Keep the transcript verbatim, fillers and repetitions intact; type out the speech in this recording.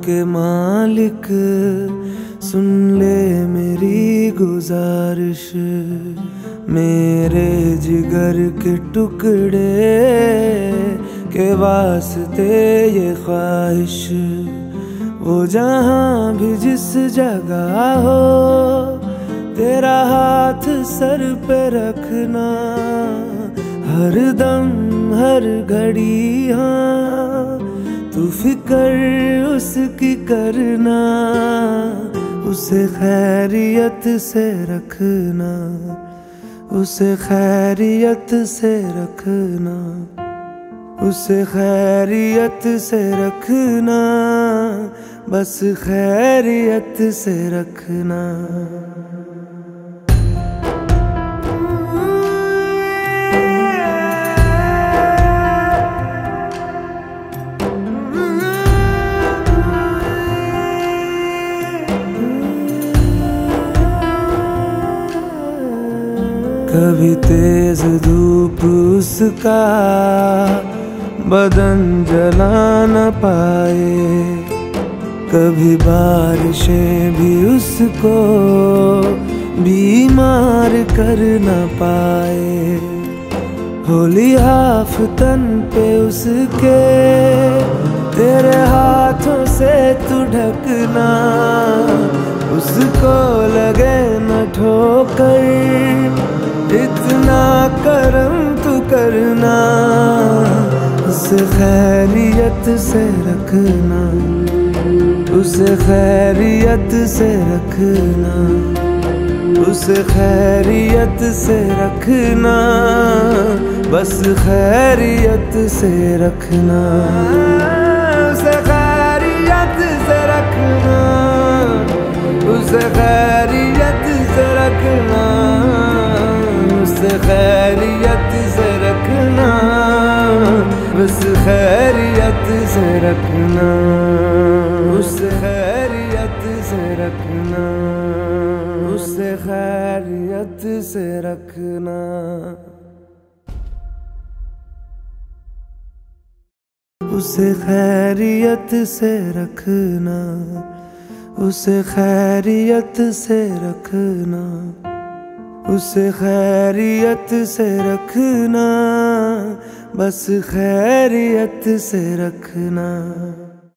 के मालिक सुन ले मेरी गुजारिश, मेरे जिगर के टुकड़े के वास्ते ये ख्वाहिश, वो जहाँ भी जिस जगह हो तेरा हाथ सर पे रखना, हर दम हर घड़ी हाँ तू फिक्र उसकी करना, उसे खैरियत से रखना, उसे खैरियत से रखना, उसे खैरियत से रखना, बस खैरियत से रखना। कभी तेज धूप उसका बदन जला न पाए, कभी बारिशें भी उसको बीमार कर न पाए, होली आफतन पे उसके तेरे हाथों से तू ढकना, उसको लगे न ठोकर इतना करम तू करना, उसे खैरियत से रखना, उसे खैरियत से रखना, उसे खैरियत से रखना, बस खैरियत से रखना, उसे खैरियत से रखना, उसे खैरियत से रखना, उसे खैरियत से रखना, बस खैरियत से रखना, उसे खैरियत से रखना, उसे खैरियत से रखना। उसे खैरियत से रखना, उसे खैरियत से रखना, उसे खैरियत से रखना, बस खैरियत से रखना।